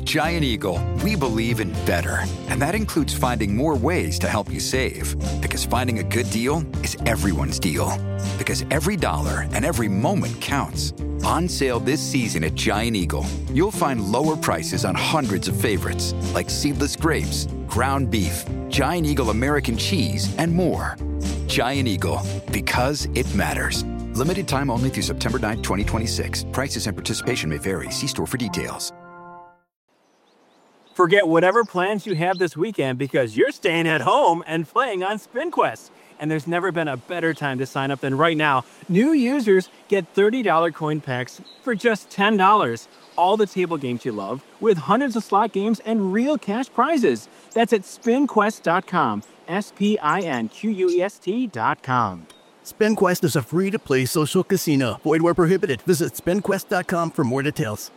At Giant Eagle, we believe in better. And that includes finding more ways to help you save. Because finding a good deal is everyone's deal. Because every dollar and every moment counts. On sale this season at Giant Eagle, you'll find lower prices on hundreds of favorites, like seedless grapes, ground beef, Giant Eagle American cheese, and more. Giant Eagle, because it matters. Limited time only through September 9, 2026. Prices and participation may vary. See store for details. Forget whatever plans you have this weekend because you're staying at home and playing on SpinQuest. And there's never been a better time to sign up than right now. New users get $30 coin packs for just $10. All the table games you love with hundreds of slot games and real cash prizes. That's at spinquest.com. SPINQUEST.com. SpinQuest is a free-to-play social casino. Void where prohibited. Visit spinquest.com for more details.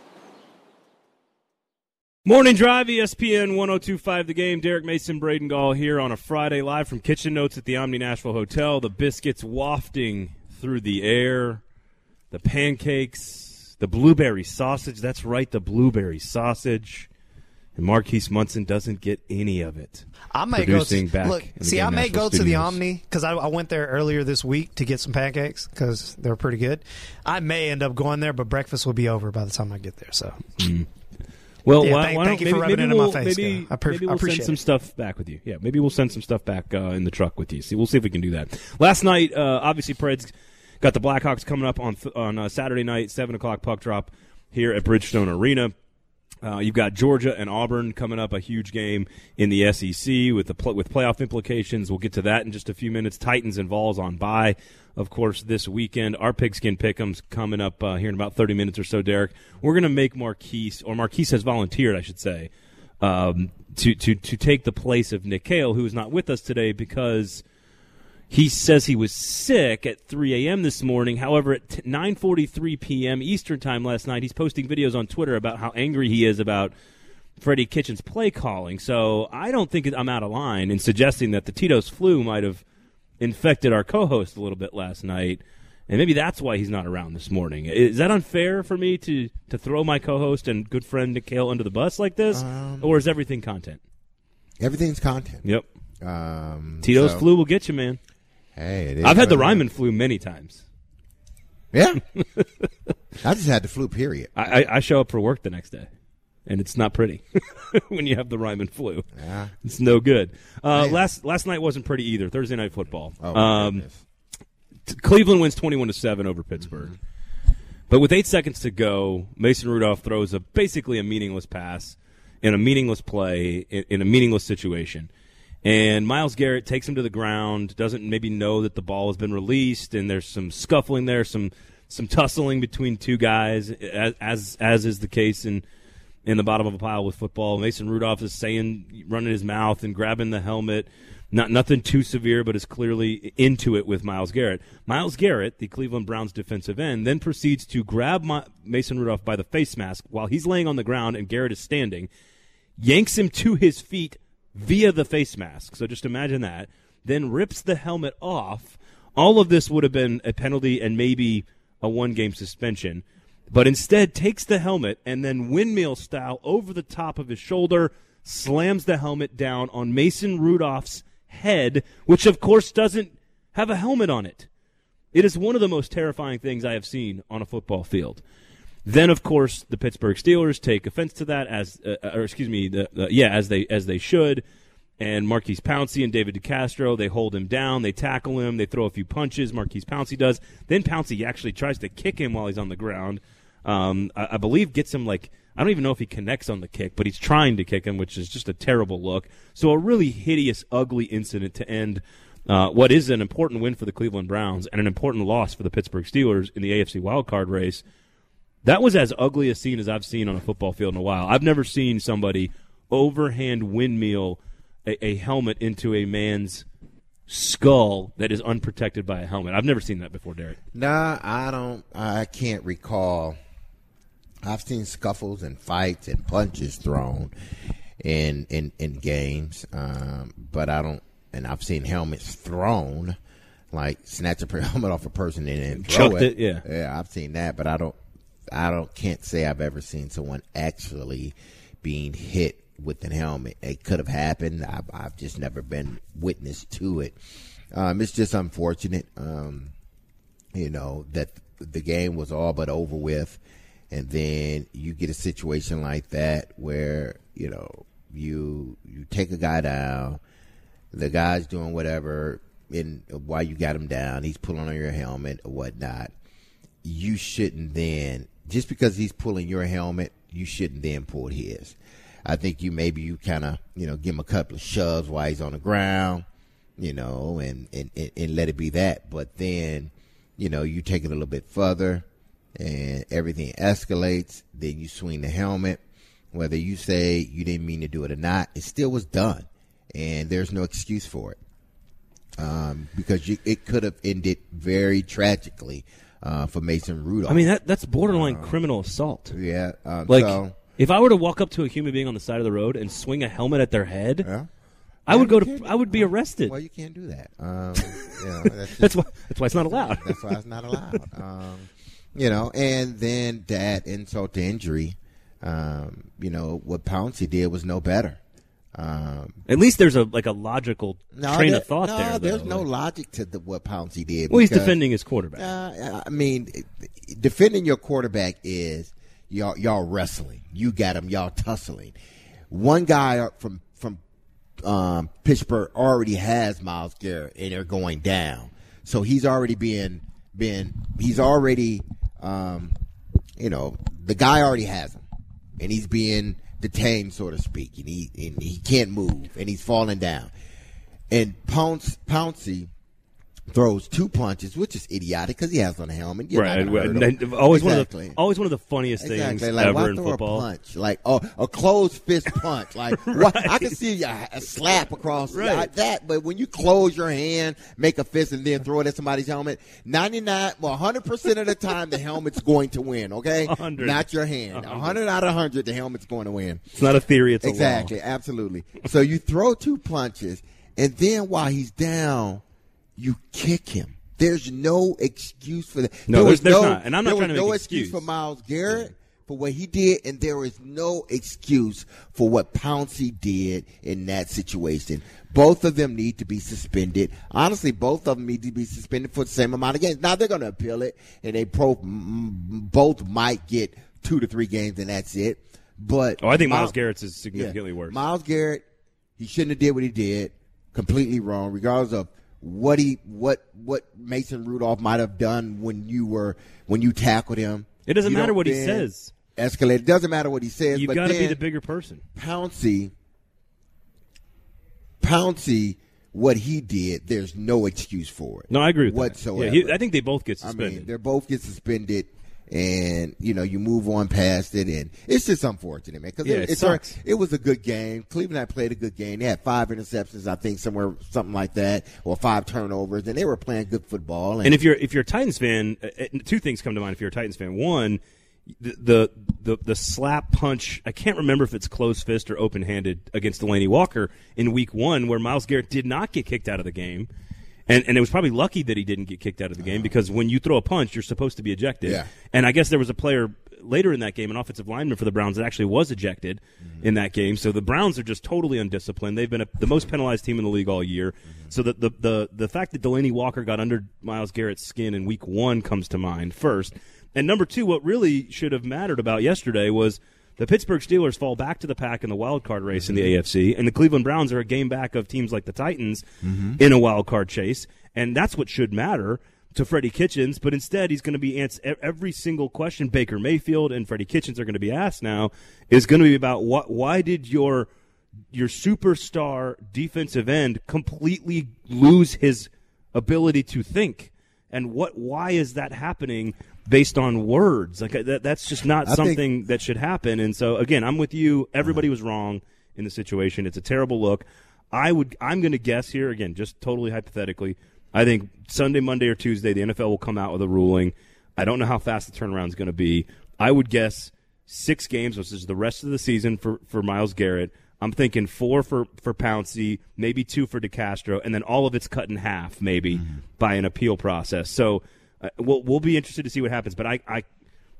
Morning Drive, ESPN 102.5 The Game. Derek Mason, Braden Gall here on a Friday live from Kitchen Notes at the Omni Nashville Hotel. The biscuits wafting through the air, the pancakes, the blueberry sausage. That's right, the blueberry sausage. And Marquise Munson doesn't get any of it. I may go to the Omni because I went there earlier this week to get some pancakes because they're pretty good. I may end up going there, but breakfast will be over by the time I get there. So. Well, yeah, thank you for rubbing it in my face. Maybe we'll send some stuff back with you. Yeah, maybe we'll send some stuff back in the truck with you. We'll see if we can do that. Last night, obviously, Preds got the Blackhawks coming up on Saturday night, 7 o'clock puck drop here at Bridgestone Arena. You've got Georgia and Auburn coming up, a huge game in the SEC with playoff implications. We'll get to that in just a few minutes. Titans and Vols on bye, of course, this weekend. Our Pigskin Pick'em's coming up here in about 30 minutes or so, Derek. We're going to make Marquise has volunteered, I should say, to take the place of Nick Cale, who is not with us today because he says he was sick at 3 a.m. this morning. However, at 9:43 p.m. Eastern time last night, he's posting videos on Twitter about how angry he is about Freddie Kitchens' play calling. So I don't think I'm out of line in suggesting that the Tito's flu might have infected our co-host a little bit last night, and maybe that's why he's not around this morning. Is that unfair for me to throw my co-host and good friend Nick Cale under the bus like this, or is everything content? Everything's content. Yep. Tito's flu will get you, man. Hey, I've had the Ryman flu many times. Yeah. I just had the flu, period. I show up for work the next day, and it's not pretty when you have the Ryman flu. Yeah. It's no good. Last night wasn't pretty either. Thursday night football. Cleveland wins 21-7 over Pittsburgh. Mm-hmm. But with 8 seconds to go, Mason Rudolph throws basically a meaningless pass in a meaningless play in a meaningless situation. And Myles Garrett takes him to the ground, doesn't maybe know that the ball has been released, and there's some scuffling there, some tussling between two guys, as is the case in the bottom of a pile with football. Mason Rudolph is running his mouth and grabbing the helmet. Nothing too severe, but is clearly into it with Myles Garrett. Myles Garrett, the Cleveland Browns defensive end, then proceeds to grab Mason Rudolph by the face mask while he's laying on the ground and Garrett is standing, yanks him to his feet via the face mask. So just imagine that. Then rips the helmet off. All of this would have been a penalty and maybe a one-game suspension. But instead takes the helmet and then windmill style over the top of his shoulder, slams the helmet down on Mason Rudolph's head, which of course doesn't have a helmet on it. It is one of the most terrifying things I have seen on a football field. Then, of course, the Pittsburgh Steelers take offense to that, as they should. And Marquise Pouncey and David DeCastro, they hold him down, they tackle him, they throw a few punches. Marquise Pouncey does. Then Pouncey actually tries to kick him while he's on the ground. I believe gets him I don't even know if he connects on the kick, but he's trying to kick him, which is just a terrible look. So a really hideous, ugly incident to end what is an important win for the Cleveland Browns and an important loss for the Pittsburgh Steelers in the AFC wildcard race. That was as ugly a scene as I've seen on a football field in a while. I've never seen somebody overhand windmill a helmet into a man's skull that is unprotected by a helmet. I've never seen that before, Derek. Nah, I can't recall. I've seen scuffles and fights and punches thrown in games, but I don't. And I've seen helmets thrown, like snatch a helmet off a person and then throw it. Yeah, I've seen that, but I can't say I've ever seen someone actually being hit with the helmet. It could have happened. I've just never been witness to it. It's just unfortunate, that the game was all but over with, and then you get a situation like that where you take a guy down, the guy's doing whatever, and while you got him down, he's pulling on your helmet or whatnot. You shouldn't then, just because he's pulling your helmet, you shouldn't then pull his. I think you kind of give him a couple of shoves while he's on the ground, and let it be that. But then you take it a little bit further, and everything escalates. Then you swing the helmet. Whether you say you didn't mean to do it or not, it still was done, and there's no excuse for it, because it could have ended very tragically for Mason Rudolph. I mean, that's borderline criminal assault. Yeah, if I were to walk up to a human being on the side of the road and swing a helmet at their head, I would be arrested. Well, you can't do that. That's why it's not allowed. That's why it's not allowed. And then to add insult to injury, what Pouncey did was no better. At least there's a logical train of thought there. No, there's no logic to what Pouncey did. Well, he's defending his quarterback. I mean, defending your quarterback is y'all wrestling. You got him. Y'all tussling. One guy from Pittsburgh already has Myles Garrett, and they're going down. So he's already the guy already has him, and he's being detained, so to speak, and he can't move, and he's falling down. And Pouncey throws 2 punches, which is idiotic because he has on a helmet. Right. Always one of the funniest things ever in football. A punch, like a closed fist punch. Like right. I can see a slap across that, but when you close your hand, make a fist, and then throw it at somebody's helmet, 100% of the time the helmet's going to win. Okay, 100. Not your hand. 100 out of 100, the helmet's going to win. It's not a theory; it's exactly, a law. Absolutely. So you throw 2 punches, and then while he's down, you kick him. There's no excuse for that. No, there's not. And I'm not trying to make no excuse for Myles Garrett for what he did, and there is no excuse for what Pouncey did in that situation. Both of them need to be suspended. Honestly, both of them need to be suspended for the same amount of games. Now, they're going to appeal it, and they both might get 2 to 3 games, and that's it. But I think Myles Garrett's is significantly worse. Myles Garrett, he shouldn't have did what he did. Completely wrong, regardless of what Mason Rudolph might have done when you tackled him. It doesn't matter what he says. Escalate. It doesn't matter what he says. You've got to be the bigger person. Pouncey, what he did, there's no excuse for it. No, I agree with whatsoever. That. Yeah, I think they both get suspended. I mean, they both get suspended. And, you move on past it, and it's just unfortunate, man. Because it sucks. It was a good game. Cleveland had played a good game. They had 5 interceptions, I think, something like that, or 5 turnovers, and they were playing good football. And if you're a Titans fan, 2 things come to mind if you're a Titans fan. One, the slap punch, I can't remember if it's closed fist or open-handed against Delanie Walker in Week 1, where Myles Garrett did not get kicked out of the game. And it was probably lucky that he didn't get kicked out of the game, because when you throw a punch, you're supposed to be ejected. Yeah. And I guess there was a player later in that game, an offensive lineman for the Browns, that actually was ejected in that game. So the Browns are just totally undisciplined. They've been the most penalized team in the league all year. So the fact that Delanie Walker got under Myles Garrett's skin in Week 1 comes to mind first. And number 2, what really should have mattered about yesterday was the Pittsburgh Steelers fall back to the pack in the wild card race in the AFC, and the Cleveland Browns are a game back of teams like the Titans in a wild card chase, and that's what should matter to Freddie Kitchens. But instead, he's going to be answered every single question Baker Mayfield and Freddie Kitchens are going to be asked now is going to be about why did your superstar defensive end completely lose his ability to think, and why is that happening? Based on words, like that's just not something that should happen. And so, again, I'm with you. Everybody was wrong in the situation. It's a terrible look. I'm going to guess here, again, just totally hypothetically, I think Sunday, Monday, or Tuesday, the NFL will come out with a ruling. I don't know how fast the turnaround is going to be. I would guess 6 games, which is the rest of the season for Myles Garrett. I'm thinking 4 for Pouncey, maybe 2 for DeCastro, and then all of it's cut in half, maybe, by an appeal process. So we'll be interested to see what happens. But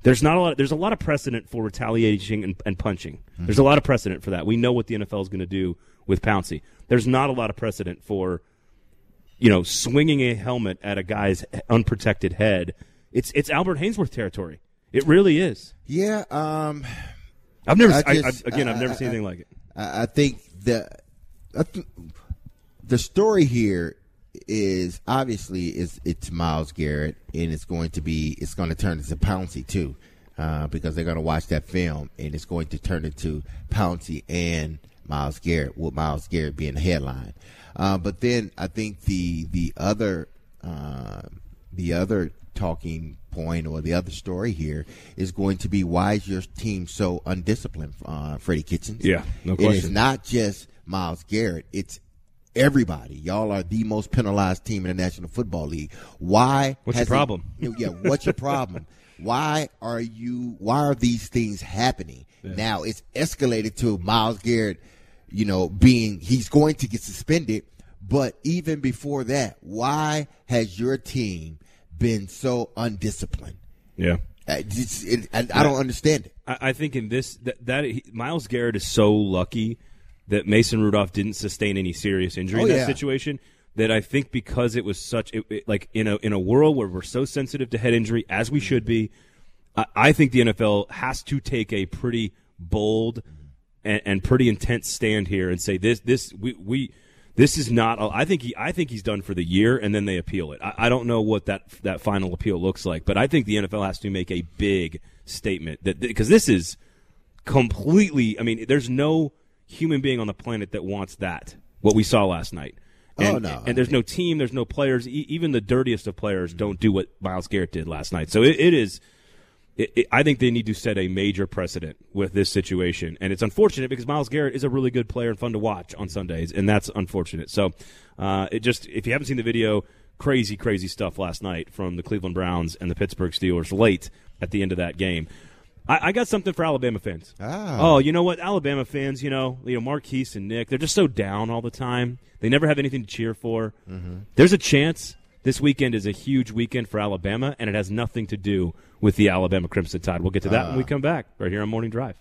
There's a lot of precedent for retaliating and punching. Mm-hmm. There's a lot of precedent for that. We know what the NFL is going to do with Pouncey. There's not a lot of precedent for, swinging a helmet at a guy's unprotected head. It's Albert Haynesworth territory. It really is. Yeah. I've never seen anything like it. I think the story here is obviously it's Myles Garrett, and it's going to turn into Pouncey too, because they're going to watch that film, and it's going to turn into Pouncey and Myles Garrett, with Myles Garrett being the headline. But then I think the other talking point, or the other story here, is going to be, why is your team so undisciplined, Freddie Kitchens? Yeah, no question. And it's not just Myles Garrett, it's everybody. Y'all are the most penalized team in the National Football League. What's your problem? What's your problem? Why are these things happening? Yeah. Now it's escalated to Myles Garrett, he's going to get suspended. But even before that, why has your team been so undisciplined? Yeah. I don't understand it. I think in this, Myles Garrett is so lucky that Mason Rudolph didn't sustain any serious injury in that situation, that I think because it was such like in a world where we're so sensitive to head injury, as we should be, I think the NFL has to take a pretty bold and pretty intense stand here and say this is not. I think he's done for the year, and then they appeal it. I don't know what that final appeal looks like, but I think the NFL has to make a big statement because this is completely. I mean, there's no human being on the planet that wants what we saw last night. And there's no team, there's no players. Even the dirtiest of players don't do what Myles Garrett did last night. So I think they need to set a major precedent with this situation. And it's unfortunate because Myles Garrett is a really good player and fun to watch on Sundays, and that's unfortunate. So if you haven't seen the video, crazy, crazy stuff last night from the Cleveland Browns and the Pittsburgh Steelers late at the end of that game. I got something for Alabama fans. Oh, you know what? Alabama fans, Marquise and Nick, they're just so down all the time. They never have anything to cheer for. Mm-hmm. There's a chance this weekend is a huge weekend for Alabama, and it has nothing to do with the Alabama Crimson Tide. We'll get to that when we come back right here on Morning Drive.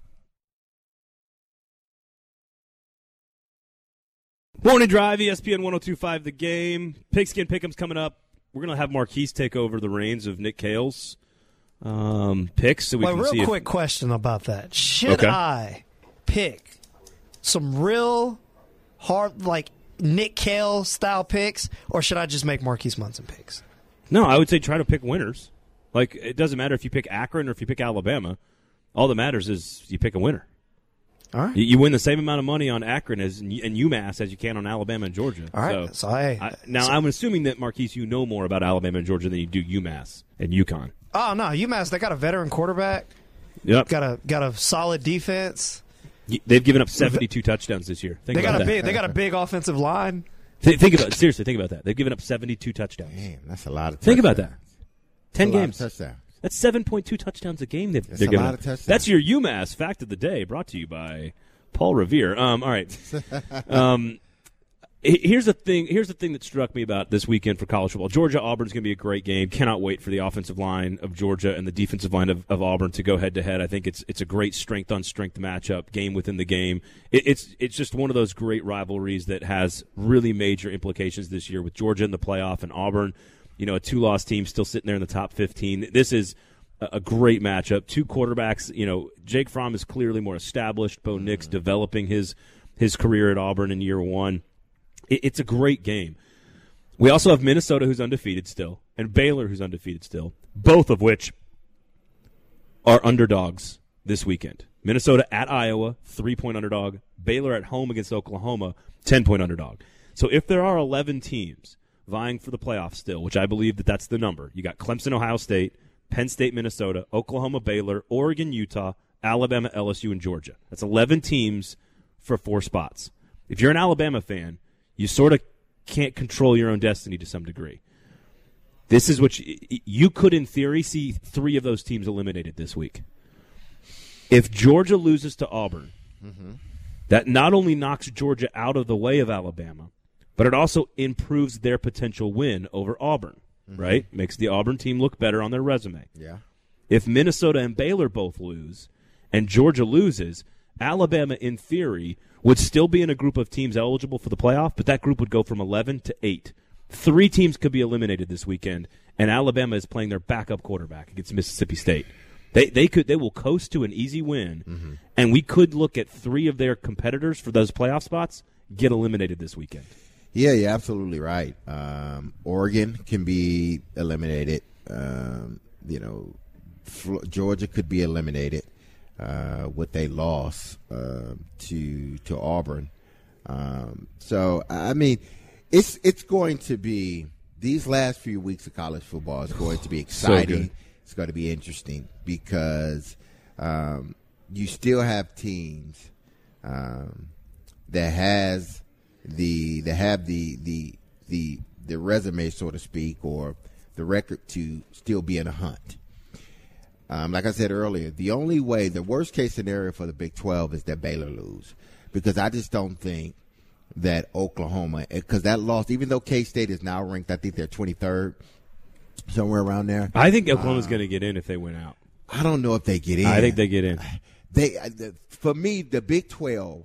Morning Drive, ESPN 102.5 The Game. Pigskin Pick'em's coming up. We're going to have Marquise take over the reins of Nick Cale's picks. So we can see quick question about that. Should I pick some real hard, like Nick Cale style picks, or should I just make Marquise Munson picks? No, I would say try to pick winners. Like, it doesn't matter if you pick Akron or if you pick Alabama. All that matters is you pick a winner. All right. You win the same amount of money on Akron and UMass as you can on Alabama and Georgia. All right. So I'm assuming that, Marquise, you know more about Alabama and Georgia than you do UMass and UConn. Oh, no. UMass, they got a veteran quarterback. Yep. Got a solid defense. They've given up 72 touchdowns this year. They got a big offensive line. Think about that. They've given up 72 touchdowns. Damn, that's a lot of touchdowns. Think about that. 10 games. Touchdowns. That's 7.2 touchdowns a game. They're giving up. That's your UMass fact of the day, brought to you by Paul Revere. All right. Here's the thing that struck me about this weekend for college football. Georgia-Auburn's going to be a great game. Cannot wait for the offensive line of Georgia and the defensive line of Auburn to go head-to-head. I think it's a great strength-on-strength matchup, game within the game. It's just one of those great rivalries that has really major implications this year with Georgia in the playoff and Auburn, a two-loss team still sitting there in the top 15. This is a great matchup. Two quarterbacks, Jake Fromm is clearly more established. Bo Nix developing his career at Auburn in year one. It's a great game. We also have Minnesota, who's undefeated still, and Baylor, who's undefeated still, both of which are underdogs this weekend. Minnesota at Iowa, 3-point underdog. Baylor at home against Oklahoma, 10-point underdog. So if there are 11 teams vying for the playoffs still, which I believe that's the number, you got Clemson, Ohio State, Penn State, Minnesota, Oklahoma, Baylor, Oregon, Utah, Alabama, LSU, and Georgia. That's 11 teams for 4 spots. If you're an Alabama fan, you sort of can't control your own destiny to some degree. This is what you could, in theory, see 3 of those teams eliminated this week. If Georgia loses to Auburn, that not only knocks Georgia out of the way of Alabama, but it also improves their potential win over Auburn, right? Makes the Auburn team look better on their resume. Yeah. If Minnesota and Baylor both lose and Georgia loses, Alabama, in theory, would still be in a group of teams eligible for the playoff, but that group would go from 11 to 8. 3 teams could be eliminated this weekend, and Alabama is playing their backup quarterback against Mississippi State. They will coast to an easy win, and we could look at 3 of their competitors for those playoff spots get eliminated this weekend. Yeah, you're absolutely right. Oregon can be eliminated. Georgia could be eliminated with a loss to Auburn. So I mean, it's going to be, these last few weeks of college football is going to be exciting. It's going to be interesting because you still have teams that have the resume, so to speak, or the record to still be in a hunt. Like I said earlier, the worst case scenario for the Big 12 is that Baylor lose, because I just don't think that Oklahoma, because that loss, even though K-State is now ranked, I think they're 23rd, somewhere around there. I think Oklahoma's going to get in if they win out. I don't know if they get in. I think they get in. For me, the Big 12,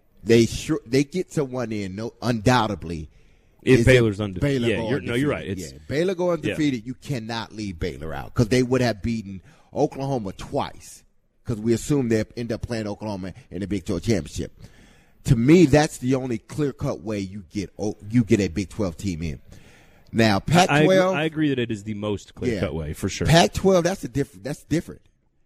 they get someone in, undoubtedly. If Baylor's undefeated. Baylor you're right. Baylor go undefeated, you cannot leave Baylor out, because they would have beaten Oklahoma twice, because we assume they end up playing Oklahoma in the Big 12 championship. To me, that's the only clear-cut way you get a Big 12 team in. Now, Pac-12, I agree that it is the most clear-cut way, for sure. Pac-12, that's different.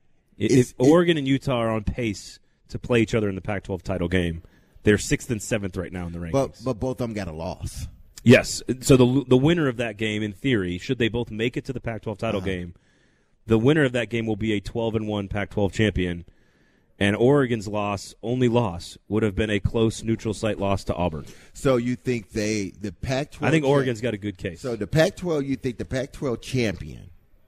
If Oregon and Utah are on pace to play each other in the Pac-12 title game, they're 6th and 7th right now in the rankings. But both of them got a loss. Yes. So the winner of that game, in theory, should they both make it to the Pac-12 title game, the winner of that game will be a 12-1 Pac-12 champion, and Oregon's only loss, would have been a close neutral site loss to Auburn. So you think the Pac-12? I think Oregon's got a good case. So the Pac-12, you think the Pac-12 champion?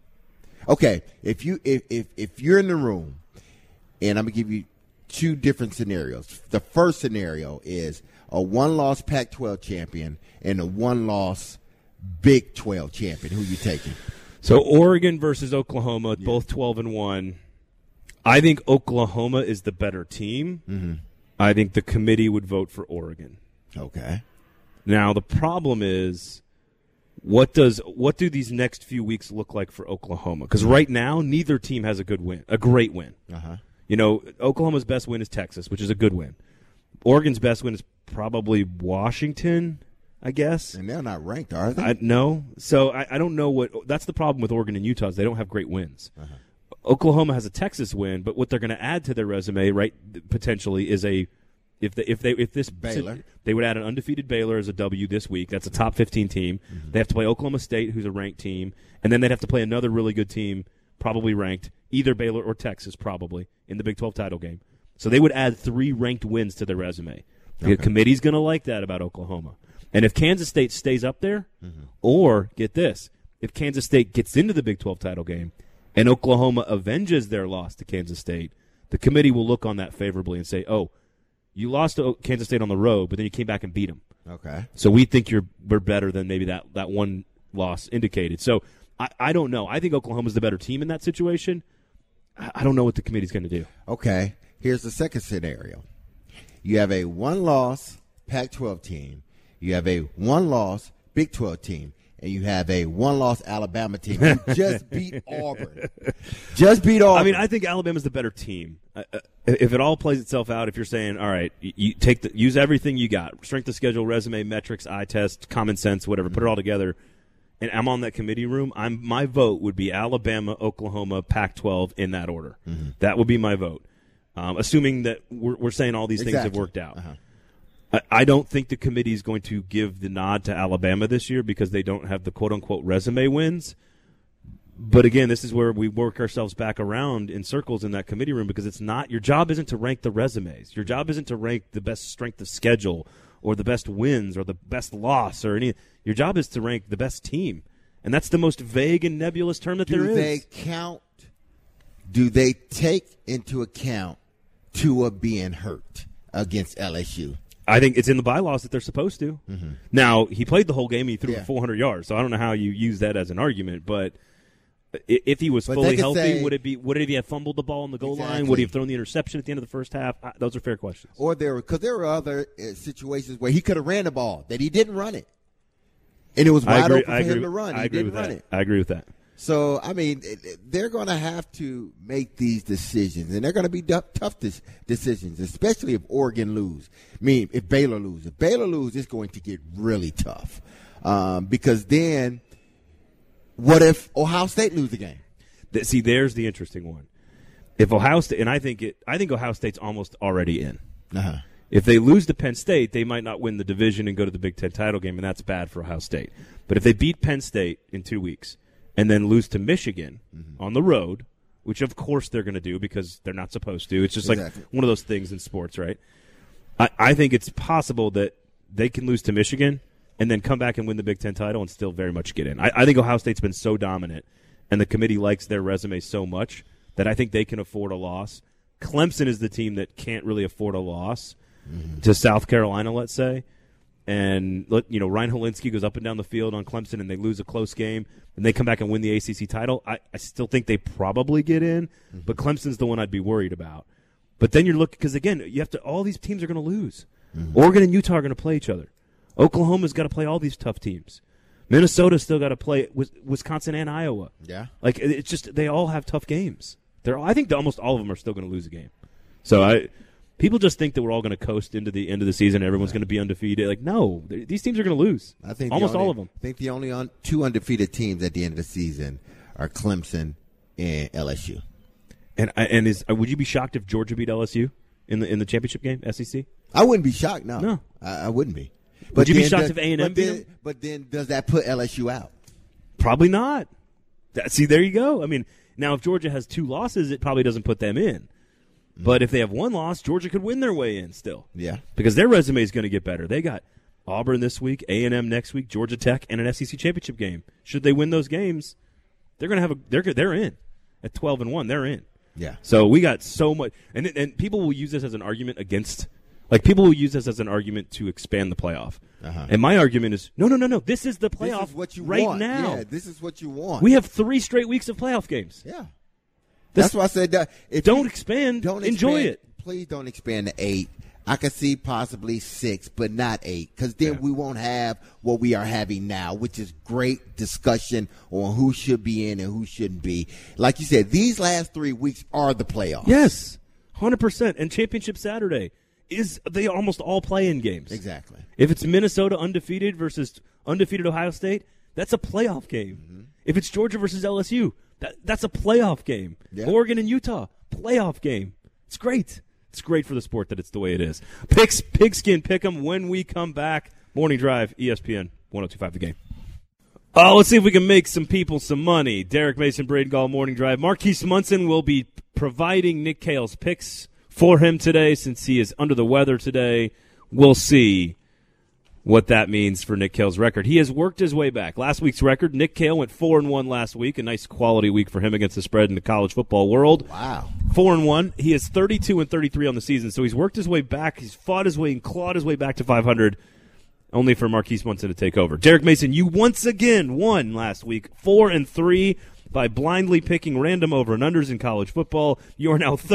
Okay, if you're in the room, and I'm gonna give you 2 different scenarios. The first scenario is a 1-loss Pac-12 champion and a 1-loss Big 12 champion. Who you taking? So Oregon versus Oklahoma, both 12-1. I think Oklahoma is the better team. Mm-hmm. I think the committee would vote for Oregon. Okay. Now the problem is, what do these next few weeks look like for Oklahoma? Because right now, neither team has a great win. Uh-huh. Oklahoma's best win is Texas, which is a good win. Oregon's best win is probably Washington, I guess. And they're not ranked, are they? No. So I don't know what – that's the problem with Oregon and Utah is they don't have great wins. Uh-huh. Oklahoma has a Texas win, but what they're going to add to their resume, right, potentially is Baylor. They would add an undefeated Baylor as a W this week. That's a top 15 team. Mm-hmm. They have to play Oklahoma State, who's a ranked team, and then they'd have to play another really good team, probably ranked, either Baylor or Texas, probably, in the Big 12 title game. So they would add 3 ranked wins to their resume. The committee's going to like that about Oklahoma. And if Kansas State stays up there, or, get this, if Kansas State gets into the Big 12 title game and Oklahoma avenges their loss to Kansas State, the committee will look on that favorably and say, oh, you lost to Kansas State on the road, but then you came back and beat them. Okay. So we think we're better than maybe that one loss indicated. So I don't know. I think Oklahoma's the better team in that situation. I don't know what the committee's going to do. Okay. Here's the second scenario. You have a 1-loss Pac-12 team. You have a 1-loss Big 12 team. And you have a 1-loss Alabama team who just beat Auburn. I mean, I think Alabama's the better team. If it all plays itself out, if you're saying, all right, you use everything you got, strength of schedule, resume, metrics, eye test, common sense, whatever, put it all together, and I'm on that committee room, my vote would be Alabama, Oklahoma, Pac-12 in that order. Mm-hmm. That would be my vote, assuming that we're saying all these things have worked out. Uh-huh. I don't think the committee is going to give the nod to Alabama this year because they don't have the quote-unquote resume wins. But again, this is where we work ourselves back around in circles in that committee room, because it's not, your job isn't to rank the resumes. Your job isn't to rank the best strength of schedule or the best wins or the best loss or any. Your job is to rank the best team. And that's the most vague and nebulous term that there is. Do they take into account Tua being hurt against LSU? I think it's in the bylaws that they're supposed to. Mm-hmm. Now, he played the whole game. He threw 400 yards, so I don't know how you use that as an argument. But If he was fully healthy, would he have fumbled the ball on the goal line? Would he have thrown the interception at the end of the first half? Those are fair questions. Or because there were other situations where he could have ran the ball that he didn't run it, and it was wide open for him to run. He didn't run it. I agree with that. So I mean, they're going to have to make these decisions, and they're going to be tough decisions, especially if Oregon lose. I mean, if Baylor lose, it's going to get really tough because then. What if Ohio State lose the game? See, there's the interesting one. If Ohio State, and I think Ohio State's almost already in. Uh-huh. If they lose to Penn State, they might not win the division and go to the Big Ten title game, and that's bad for Ohio State. But if they beat Penn State in 2 weeks and then lose to Michigan on the road, which of course they're going to do because they're not supposed to. It's just like one of those things in sports, right? I think it's possible that they can lose to Michigan and then come back and win the Big Ten title and still very much get in. I think Ohio State's been so dominant, and the committee likes their resume so much that I think they can afford a loss. Clemson is the team that can't really afford a loss to South Carolina, let's say. And Ryan Helinski goes up and down the field on Clemson, and they lose a close game, and they come back and win the ACC title. I still think they probably get in, but Clemson's the one I'd be worried about. But then you're looking – because, again, all these teams are going to lose. Oregon and Utah are going to play each other. Oklahoma's got to play all these tough teams. Minnesota's still got to play Wisconsin and Iowa. Yeah. Like, it's just they all have tough games. I think almost all of them are still going to lose a game. So people just think that we're all going to coast into the end of the season. Everyone's going to be undefeated. Like, no, these teams are going to lose. I think almost all of them. I think the only two undefeated teams at the end of the season are Clemson and LSU. And would you be shocked if Georgia beat LSU in the championship game, SEC? I wouldn't be shocked. No, I wouldn't be. Would you be shocked if A&M beat them? But then does that put LSU out? Probably not. See, there you go. I mean, now if Georgia has 2 losses, it probably doesn't put them in. But if they have 1 loss, Georgia could win their way in still. Yeah. Because their resume is going to get better. They got Auburn this week, A&M next week, Georgia Tech, and an SEC championship game. Should they win those games, they're going to have they're in. At 12-1, they're in. Yeah. So we got so much, and people will use this as an argument against. Like, people will use this as an argument to expand the playoff. And my argument is, no. This is the playoff this is what you right want. now. Yeah, this is what you want. We have 3 straight weeks of playoff games. Yeah. That's why I said that. Don't expand. Enjoy it. Please don't expand to 8. I could see possibly 6, but not 8, because then we won't have what we are having now, which is great discussion on who should be in and who shouldn't be. Like you said, these last 3 weeks are the playoffs. Yes, 100%. And Championship Saturday. They almost all play-in games. Exactly. If it's Minnesota undefeated versus undefeated Ohio State, that's a playoff game. If it's Georgia versus LSU, that's a playoff game. Yeah. Oregon and Utah, playoff game. It's great. It's great for the sport that it's the way it is. Pigskin Pick'em when we come back. Morning Drive, ESPN 102.5 The Game. Let's see if we can make some people some money. Derek Mason, Braden Gall, Morning Drive. Marquise Munson will be providing Nick Cale's picks for him today since he is under the weather today. We'll see what that means for Nick Cale's record. He has worked his way back. Last week's record, Nick Cale went 4-1 last week, a nice quality week for him against the spread in the college football world. Wow. 4-1. He is 32-33 on the season, so he's worked his way back. He's fought his way and clawed his way back to 500, only for Marquise Munson to take over. Derek Mason, you once again won last week, 4-3. By blindly picking random over and unders in college football. You are now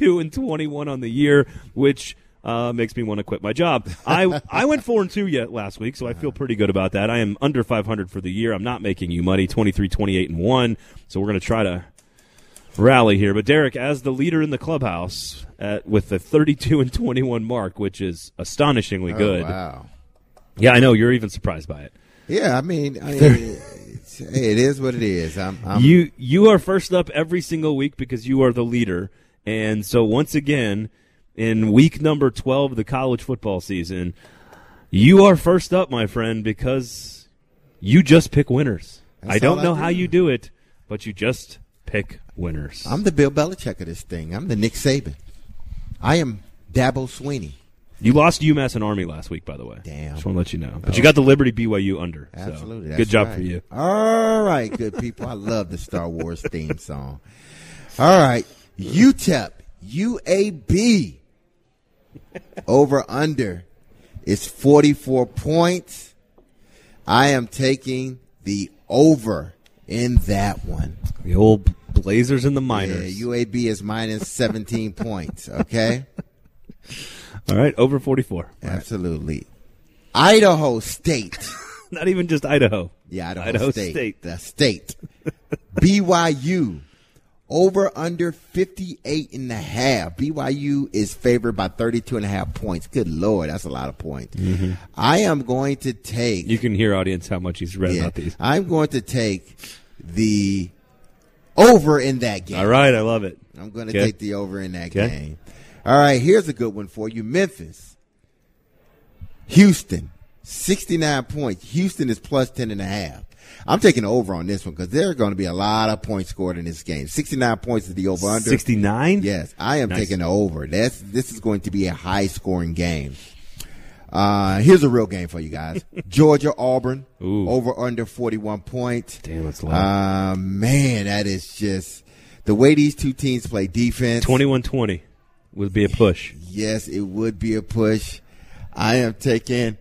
32-21 on the year, which makes me want to quit my job. I went 4-2 last week, so I feel pretty good about that. I am under 500 for the year. I'm not making you money, 23-28-1. So we're going to try to rally here. But Derek, as the leader in the clubhouse with the 32-21 mark, which is astonishingly good. Wow. Yeah, I know. You're even surprised by it. Yeah, I mean it is what it is. You are first up every single week because you are the leader. And so once again, in week number 12 of the college football season, you are first up, my friend, because you just pick winners. I don't know how you do it, but you just pick winners. I'm the Bill Belichick of this thing. I'm the Nick Saban. I am Dabo Swinney. You lost UMass and Army last week, by the way. Damn. Just want to let you know. But you got the Liberty BYU under. Absolutely. So good job for you. All right, good people. I love the Star Wars theme song. All right. UTEP, UAB. Over under is 44 points. I am taking the over in that one. The old Blazers and the Miners. Yeah, UAB is minus 17 points, okay? All right, over 44. Absolutely. Idaho State. Not even just Idaho. Yeah, Idaho State. The state. BYU. Over under 58.5. BYU is favored by 32.5 points. Good Lord, that's a lot of points. Mm-hmm. I am going to take. You can hear, audience, how much he's read about these. I'm going to take the over in that game. All right, I love it. I'm going to take the over in that game. All right, here's a good one for you. Memphis. Houston. 69 points. Houston is plus 10.5. I'm taking the over on this one because there are going to be a lot of points scored in this game. 69 points is the over-under. 69? Yes, I am taking the over. This is going to be a high-scoring game. Here's a real game for you guys. Georgia-Auburn, over-under 41 points. Damn, that's low. Man, that is just the way these two teams play defense. 21-20 would be a push. Yes, it would be a push. I am taking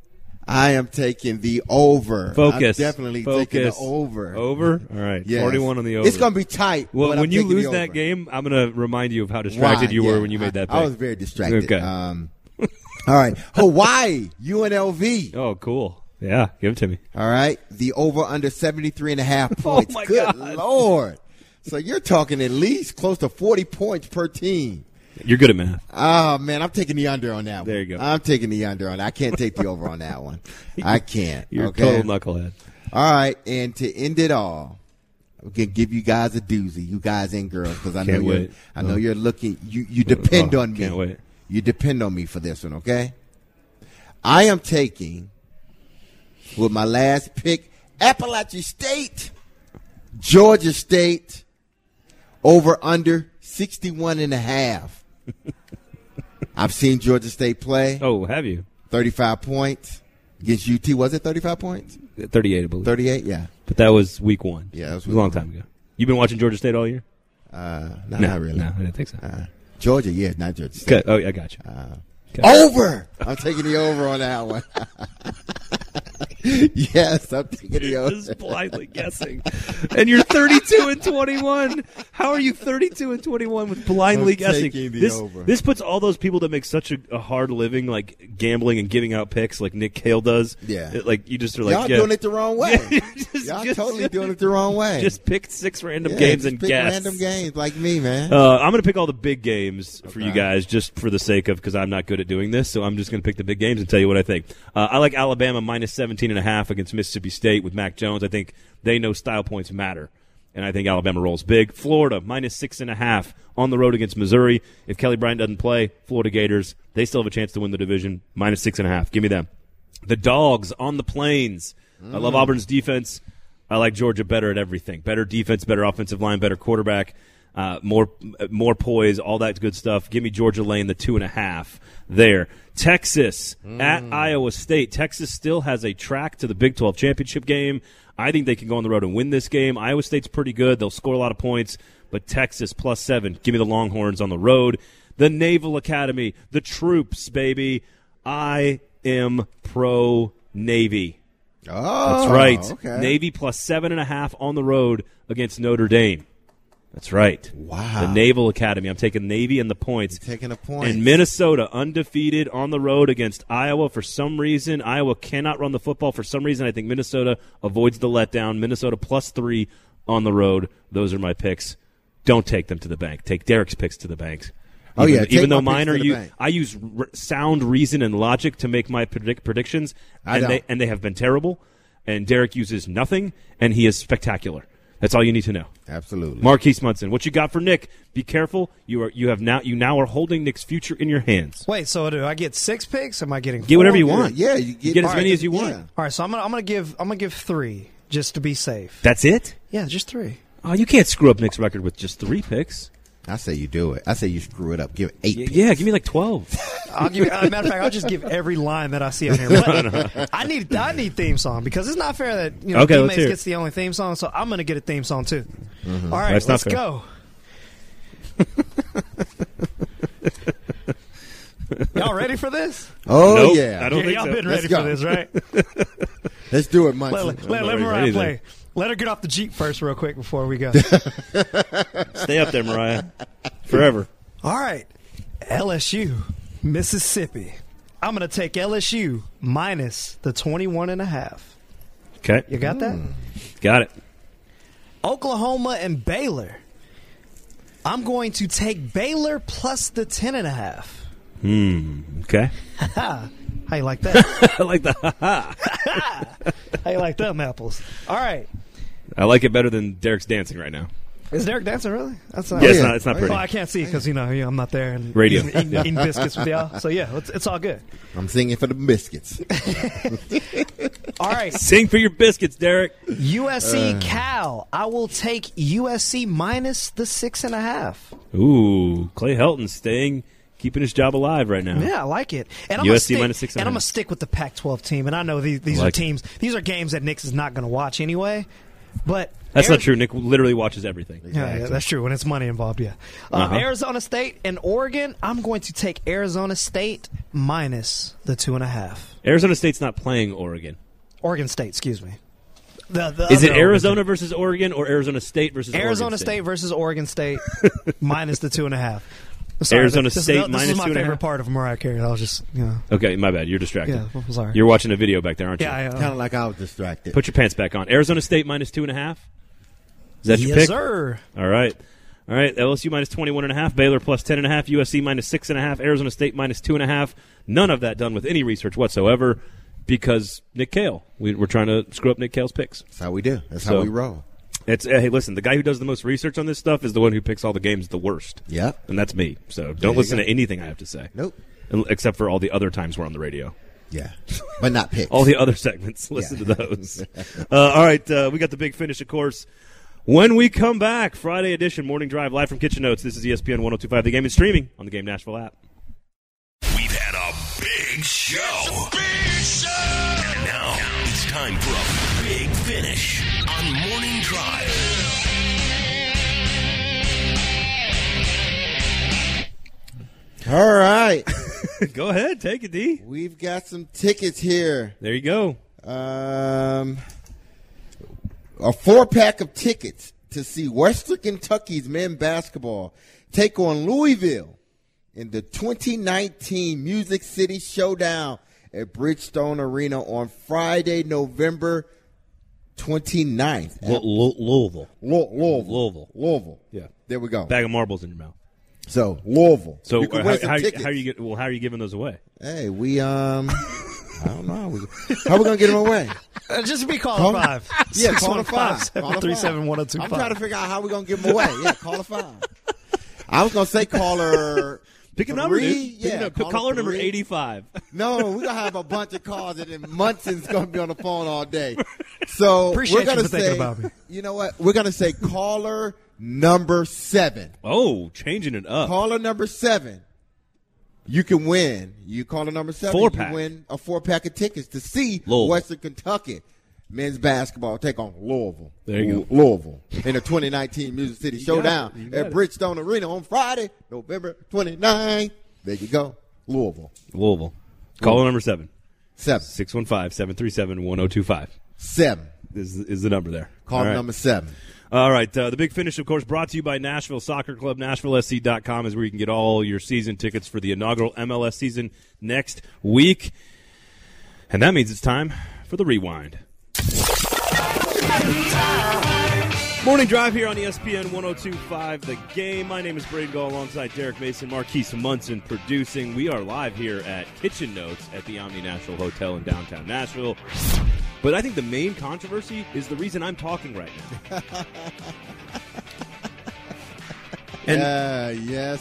the over. Focus. I'm definitely taking the over. Over? All right. Yes. 41 on the over. It's going to be tight. Well, when you lose that game, I'm going to remind you of how distracted you were when you made that pick. I was very distracted. Okay. All right. Hawaii, UNLV. Oh, cool. Yeah, give it to me. All right. The over under 73.5 points. Oh, my God. Good Lord. So you're talking at least close to 40 points per team. You're good at math. Oh, man, I'm taking the under on that one. There you go. I'm taking the under on that. I can't take the over on that one. I can't. You're a total knucklehead. All right, and to end it all, I'm going to give you guys a doozy, you guys and girls, because I know you're looking. You depend on me. Can't wait. You depend on me for this one, okay? I am taking, with my last pick, Appalachian State, Georgia State, over under 61.5. I've seen Georgia State play. Oh, have you? 35 points against UT. Was it 35 points? 38, I believe. 38, yeah. But that was week one. Yeah, it was a long time ago. You've been watching Georgia State all year? Not really. No, I didn't think so. Georgia, yeah, not Georgia State. Oh, yeah, I got you. Over! I'm taking the over on that one. Yes, I'm taking the over. Just blindly guessing. And you're 32-21. How are you 32-21 with blindly guessing? This puts all those people that make such a hard living, like gambling and giving out picks, like Nick Cale does. Yeah. Like you just are like, y'all doing it the wrong way. Y'all totally doing it the wrong way. Just pick 6 random games and guess. Random games like me, man. I'm going to pick all the big games for you guys, just for the sake of, because I'm not good at doing this. So I'm just going to pick the big games and tell you what I think. I like Alabama minus 17.5 against Mississippi State with Mac Jones. I think they know style points matter, and I think Alabama rolls big. Florida minus 6.5 on the road against Missouri. If Kelly Bryant doesn't play, Florida Gators, they still have a chance to win the division. Minus 6.5. Give me them. The Dogs on the Plains. I love Auburn's defense. I like Georgia better at everything. Better defense, better offensive line, better quarterback. More poise, all that good stuff. Give me Georgia laying the 2.5 there. Texas at Iowa State. Texas still has a track to the Big 12 championship game. I think they can go on the road and win this game. Iowa State's pretty good. They'll score a lot of points. But Texas plus 7. Give me the Longhorns on the road. The Naval Academy. The troops, baby. I am pro Navy. Oh, that's right. Okay. Navy plus 7.5 on the road against Notre Dame. That's right. Wow. The Naval Academy. I'm taking Navy and the points. You're taking the points. And Minnesota undefeated on the road against Iowa. For some reason, Iowa cannot run the football. For some reason, I think Minnesota avoids the letdown. Minnesota plus 3 on the road. Those are my picks. Don't take them to the bank. Take Derek's picks to the bank. Even though mine are I use sound reason and logic to make my predictions, and they have been terrible. And Derek uses nothing, and he is spectacular. That's all you need to know. Absolutely. Marquise Munson, what you got for Nick? Be careful. You now are holding Nick's future in your hands. Wait, so do I get 6 picks? Or am I getting 4? Get whatever you want. Yeah, you get as many as you want. All right, so I'm gonna give 3 just to be safe. That's it? Yeah, just 3. Oh, you can't screw up Nick's record with just 3 picks. I say you do it. I say you screw it up. Give it 8 picks. Yeah, give me like 12. Matter of fact, I'll just give every line that I see on here. But I need theme song because it's not fair that Teammates gets the only theme song. So I'm going to get a theme song too. Mm-hmm. All right, let's go. Y'all ready for this? Oh, Nope, yeah. I don't think y'all so. been ready for this, right? Let's do it, Munson. Let Mariah play. Let her get off the Jeep first real quick before we go. Stay up there, Mariah. Forever. All right. LSU, Mississippi. I'm going to take LSU minus the 21.5. Okay. You got that? Got it. Oklahoma and Baylor. I'm going to take Baylor plus the 10.5. Okay. How you like that? I like the How you like them apples? All right. I like it better than Derek's dancing right now. Is Derek dancing really? That's not, Yeah, it's not pretty. Well, I can't see because I'm not there and Radio. eating biscuits with y'all. So yeah, it's all good. I'm singing for the biscuits. All right. Sing for your biscuits, Derek. USC Cal. I will take USC minus the 6.5. Ooh, Clay Helton keeping his job alive right now. Yeah, I like it. And USC minus 6.5. And I'm gonna stick with the Pac-12 team. And I know these are teams. These are games that Nick's is not going to watch anyway. But that's not true. Nick literally watches everything. Yeah, that's true. When it's money involved, yeah. Arizona State and Oregon. I'm going to take Arizona State minus the 2.5. Arizona State's not playing Oregon. Oregon State, excuse me. Is it Arizona versus Oregon or Arizona State versus Arizona State versus Oregon State minus the 2.5? Arizona State minus 2.5. This is my favorite part of Mariah Carey. I was just, Okay, my bad. You're distracted. Yeah, I'm sorry. You're watching a video back there, aren't you? Yeah, Kind of like I was distracted. Put your pants back on. Arizona State minus 2.5. Is that your yes, pick? Sir. All right. LSU minus 21.5. Baylor plus 10.5. USC minus 6.5. Arizona State minus 2.5. None of that done with any research whatsoever because Nick Cale. We're trying to screw up Nick Cale's picks. That's how we do. That's how we roll. Hey, listen, the guy who does the most research on this stuff is the one who picks all the games the worst. Yep. And that's me. So don't listen to anything I have to say. Nope. Except for all the other times we're on the radio. Yeah. But not picks. All the other segments, listen to those. All right, we got the big finish, of course. When we come back, Friday edition, Morning Drive, live from Kitchen Notes. This is ESPN 102.5. The Game is streaming on the Game Nashville app. We've had a big show. And now it's time for a big finish on Morning Drive. All right. Go ahead. Take it, D. We've got some tickets here. There you go. A 4-pack of tickets to see Western Kentucky's men basketball take on Louisville in the 2019 Music City Showdown at Bridgestone Arena on Friday, November 29th. Louisville. Louisville. Yeah. There we go. Bag of marbles in your mouth. So, Louisville. So you can win some how tickets. are you giving those away? Hey, I don't know. How we going to get them away? Just be calling 5. Yeah, call the 5. 737-1025. I'm trying to figure out how we're going to give them away. Yeah, call the 5. I was going to say caller Pick a number, dude. Yeah, caller number 85. No, we're going to have a bunch of calls, and then Munson's going to be on the phone all day. So Appreciate we're going you to for thinking say, about me. You know what? We're going to say caller number 7. Oh, changing it up. Caller number 7. You can win. You call the number 7. 4-pack. You win a 4-pack of tickets to see Louisville. Western Kentucky men's basketball take on Louisville. There you go. Louisville in the 2019 Music City Showdown at Bridgestone Arena on Friday, November 29th. There you go. Louisville. Caller number 7. 615-737-1025. 7 is the number there. Call number 7. All right. The big finish, of course, brought to you by Nashville Soccer Club. NashvilleSC.com is where you can get all your season tickets for the inaugural MLS season next week. And that means it's time for the rewind. Morning Drive here on ESPN 102.5 The Game. My name is Braden Gall alongside Derek Mason, Marquise Munson producing. We are live here at Kitchen Notes at the Omni Nashville Hotel in downtown Nashville. But I think the main controversy is the reason I'm talking right now. Yes.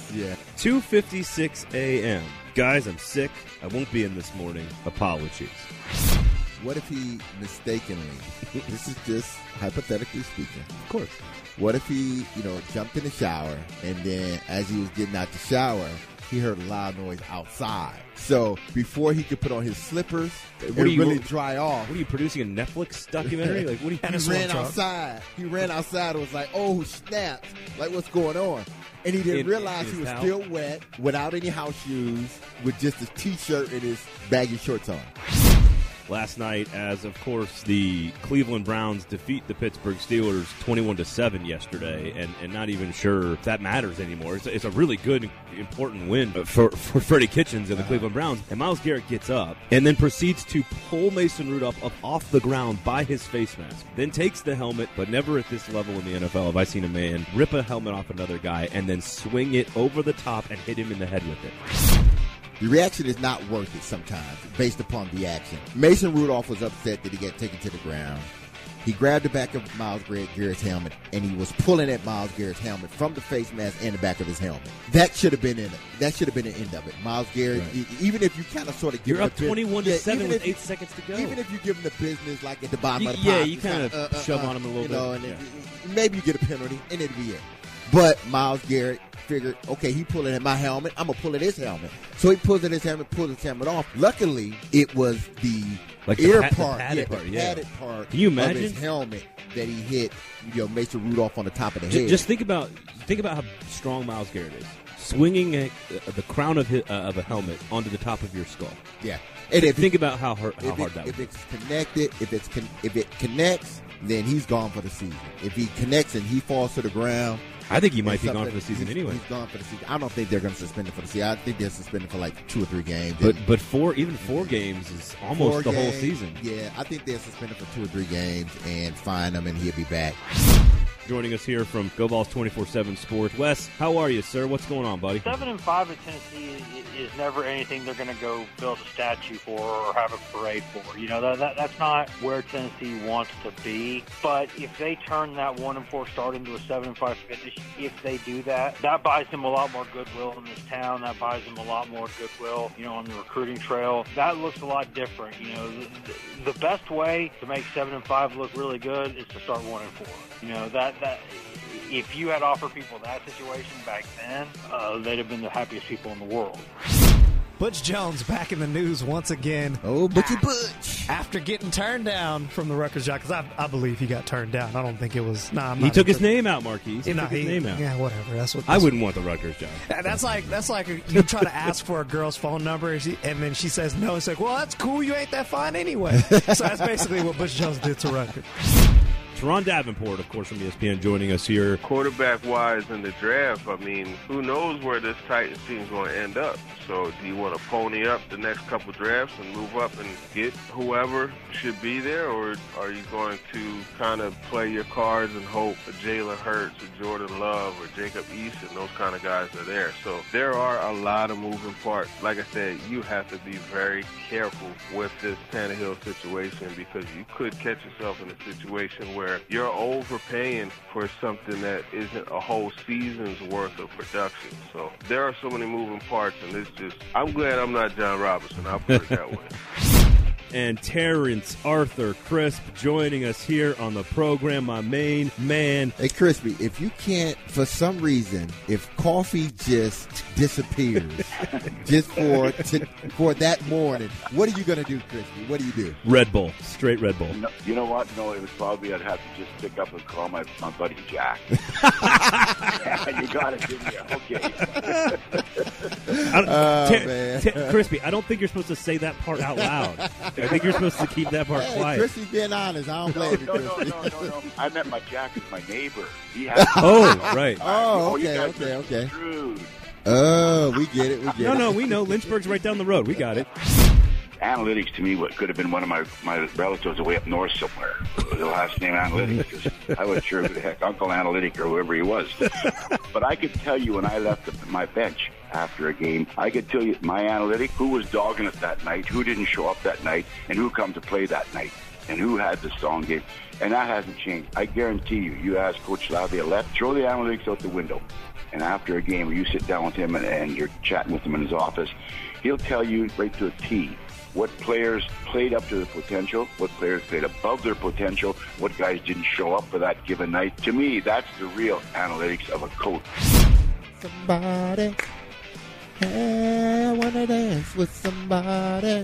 2:56 a.m. Guys, I'm sick. I won't be in this morning. Apologies. What if he mistakenly, this is just hypothetically speaking. Of course. What if he, jumped in the shower and then as he was getting out the shower, he heard a loud noise outside. So before he could put on his slippers and really dry off. What are you producing, a Netflix documentary? He ran outside. He ran outside and was like, oh, snap. Like, what's going on? And he didn't realize he was still wet, without any house shoes, with just his T-shirt and his baggy shorts on. Last night, as of course the Cleveland Browns defeat the Pittsburgh Steelers 21-7 yesterday, and not even sure if that matters anymore. It's a really good, important win for Freddie Kitchens and the Cleveland Browns. And Myles Garrett gets up and then proceeds to pull Mason Rudolph up off the ground by his face mask. Then takes the helmet, but never at this level in the NFL have I seen a man rip a helmet off another guy and then swing it over the top and hit him in the head with it. The reaction is not worth it sometimes, based upon the action. Mason Rudolph was upset that he got taken to the ground. He grabbed the back of Myles Garrett's helmet, and he was pulling at Myles Garrett's helmet from the face mask and the back of his helmet. That should have been in it. That should have been the end of it. Myles Garrett, even if you kind of sort of give him up 21-7 with 8 seconds to go. Even if you give him the business like at the bottom of the pot. Yeah, you kind of shove on him a little bit. And maybe you get a penalty, and it'll be it. But Myles Garrett figured, okay, he pulling at my helmet, I'm going to pull at his helmet. So he pulls at his helmet, pulls his helmet off. Luckily, it was the padded part Can you imagine? Of his helmet that he hit Mason Rudolph on the top of the head. Just think about how strong Myles Garrett is. Swinging the crown of a helmet onto the top of your skull. Yeah. And think about how hard that would be. If it's connected, if it connects, then he's gone for the season. If he connects and he falls to the ground, I think he might be gone for the season anyway. He's gone for the season. I don't think they're going to suspend him for the season. I think they're suspended for like 2 or 3 games. But 4 games is almost the whole season. Yeah, I think they're suspended for 2 or 3 games and fine him, and he'll be back. Joining us here from Go Vols 24/7 Sports, Wes, how are you, sir? What's going on, buddy? 7-5 at Tennessee is never anything they're going to go build a statue for or have a parade for. That's not where Tennessee wants to be. But if they turn that 1-4 start into a 7-5 finish, if they do that, that buys them a lot more goodwill in this town. That buys them a lot more goodwill, on the recruiting trail. That looks a lot different. The best way to make 7-5 look really good is to start 1-4. That if you had offered people that situation back then, they'd have been the happiest people in the world. Butch Jones back in the news once again. Oh, Butch. After getting turned down from the Rutgers job, because I believe he got turned down. I don't think it was. He took his name out, Marquise. He took his name out. Yeah, whatever. That's what. I wouldn't want the Rutgers job. That's like you try to ask for a girl's phone number, and then she says no. It's like, well, that's cool. You ain't that fine anyway. So that's basically what Butch Jones did to Rutgers. Teron Davenport, of course, from ESPN, joining us here. Quarterback-wise in the draft, who knows where this Titans team is going to end up. So do you want to pony up the next couple drafts and move up and get whoever should be there, or are you going to kind of play your cards and hope that Jalen Hurts or Jordan Love or Jacob Eason, those kind of guys are there? So there are a lot of moving parts. Like I said, you have to be very careful with this Tannehill situation, because you could catch yourself in a situation where you're overpaying for something that isn't a whole season's worth of production. So there are so many moving parts, and I'm glad I'm not John Robinson. I'll put it that way. And Terrence Arthur Crisp joining us here on the program, my main man. Hey, Crispy, if you can't, for some reason, if coffee just disappears just for that morning, what are you going to do, Crispy? What do you do? Red Bull. Straight Red Bull. No, you know what? No, it was probably I'd have to just pick up and call my buddy Jack. You got to give me okay. Crispy, I don't think you're supposed to say that part out loud. I think you're supposed to keep that part quiet. Chrissy's being honest. I don't blame you, Chrissy. No. I meant my Jack is my neighbor. Right. Oh, okay. Oh, we get it. No, we know. Lynchburg's right down the road. We got it. Analytics to me could have been one of my relatives away up north somewhere. The last name Analytics. I was sure who the heck Uncle Analytic or whoever he was. But I could tell you when I left my bench after a game, I could tell you my Analytic, who was dogging it that night, who didn't show up that night, and who come to play that night, and who had the strong game. And that hasn't changed. I guarantee you ask Coach Laviolette, throw the analytics out the window. And after a game where you sit down with him and you're chatting with him in his office, he'll tell you right to a T what players played up to their potential, what players played above their potential, what guys didn't show up for that given night. To me, that's the real analytics of a coach. Somebody, I want to dance with somebody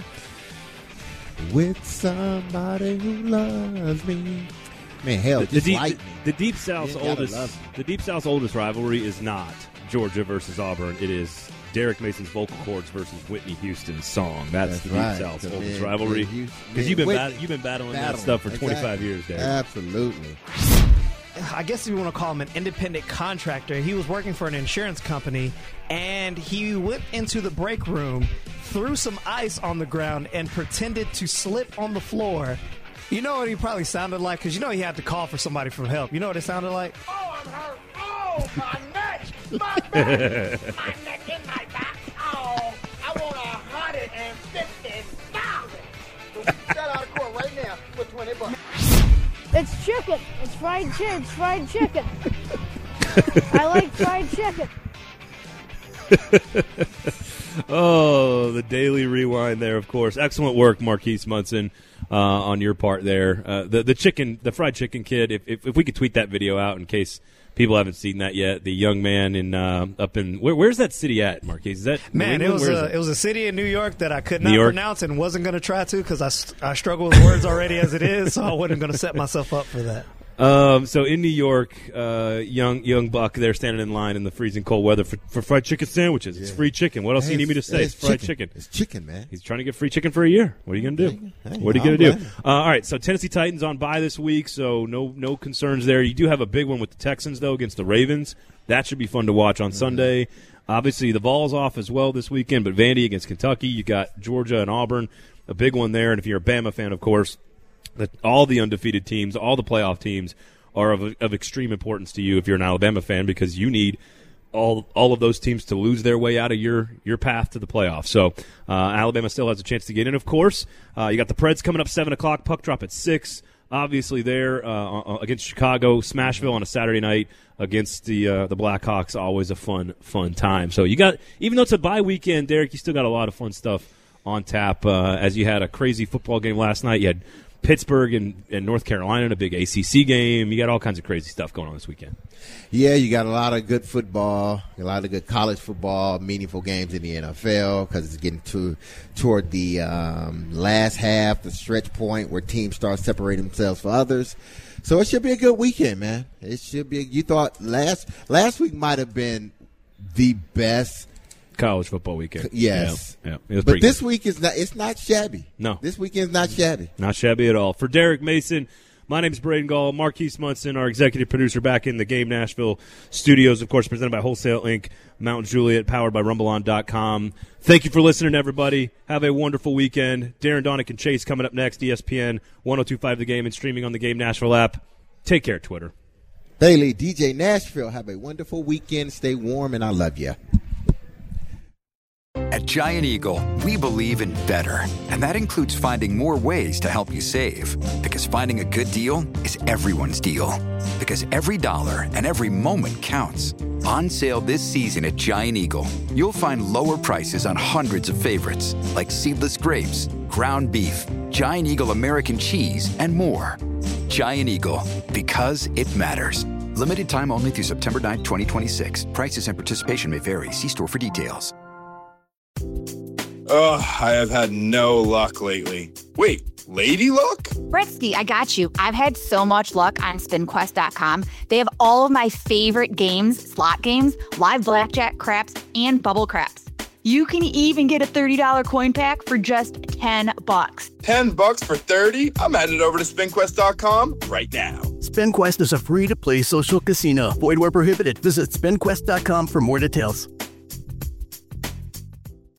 who loves me. Man, hell, the Deep South's oldest rivalry is not Georgia versus Auburn. It is Derek Mason's vocal cords versus Whitney Houston's song. That's the right. Deep South Olds rivalry. Because you've been battling that stuff for 25 years, Derek. Absolutely. I guess you want to call him an independent contractor. He was working for an insurance company, and he went into the break room, threw some ice on the ground, and pretended to slip on the floor. You know what he probably sounded like? Because you know he had to call for somebody for help. You know what it sounded like? Oh, I'm hurt. Oh, my neck. My back. My neck and my back. Oh, I want $150,000. So get out of court right now for $20. It's chicken. It's fried chicken. It's fried chicken. I like fried chicken. Oh, the Daily Rewind there, of course. Excellent work, Marquise Munson, on your part there. The fried chicken kid, if we could tweet that video out in case people haven't seen that yet. The young man up in where's that city at, Marquise? Is that man? It was a city in New York that I could not pronounce and wasn't going to try to because I struggle with words already as it is, so I wasn't going to set myself up for that. So in New York, young buck there standing in line in the freezing cold weather for fried chicken sandwiches. It's free chicken. What else do you need me to say? It's fried chicken. It's chicken, man. He's trying to get free chicken for a year. What are you going to do? What are you going to do? All right, so Tennessee Titans on bye this week, so no concerns there. You do have a big one with the Texans, though, against the Ravens. That should be fun to watch on Sunday. Obviously, the Vols off as well this weekend, but Vandy against Kentucky. You got Georgia and Auburn, a big one there. And if you're a Bama fan, of course, all the undefeated teams, all the playoff teams are of extreme importance to you if you're an Alabama fan because you need all of those teams to lose their way out of your path to the playoffs. So Alabama still has a chance to get in, of course. You got the Preds coming up 7 o'clock, puck drop at 6. Obviously there against Chicago, Smashville on a Saturday night against the Blackhawks, always a fun time. So you got, even though it's a bye weekend, Derek, you still got a lot of fun stuff on tap as you had a crazy football game last night. You had Pittsburgh and North Carolina in a big ACC game. You got all kinds of crazy stuff going on this weekend. Yeah, you got a lot of good football, a lot of good college football, meaningful games in the NFL because it's getting toward the last half, the stretch point where teams start separating themselves from others. So it should be a good weekend, man. It should be. You thought last week might have been the best college football weekend. Yes. Yeah. But this week it's not shabby. No. This weekend's not shabby. Not shabby at all. For Derek Mason, my name is Braden Gall. Marquise Munson, our executive producer, back in the Game Nashville studios, of course, presented by Wholesale Inc., Mount Juliet, powered by RumbleOn.com. Thank you for listening, everybody. Have a wonderful weekend. Darren Donick and Chase coming up next, ESPN 102.5 The Game and streaming on the Game Nashville app. Take care, Twitter. Bailey, DJ Nashville, have a wonderful weekend. Stay warm, and I love you. At Giant Eagle, we believe in better, and that includes finding more ways to help you save. Because finding a good deal is everyone's deal. Because every dollar and every moment counts. On sale this season at Giant Eagle, you'll find lower prices on hundreds of favorites, like seedless grapes, ground beef, Giant Eagle American cheese, and more. Giant Eagle, because it matters. Limited time only through September 9, 2026. Prices and participation may vary. See store for details. Oh, I have had no luck lately. Wait, lady luck? Britsky, I got you. I've had so much luck on SpinQuest.com. They have all of my favorite games, slot games, live blackjack, craps, and bubble craps. You can even get a $30 coin pack for just $10. $10 for 30? I'm headed over to SpinQuest.com right now. SpinQuest is a free-to-play social casino. Void where prohibited. Visit SpinQuest.com for more details.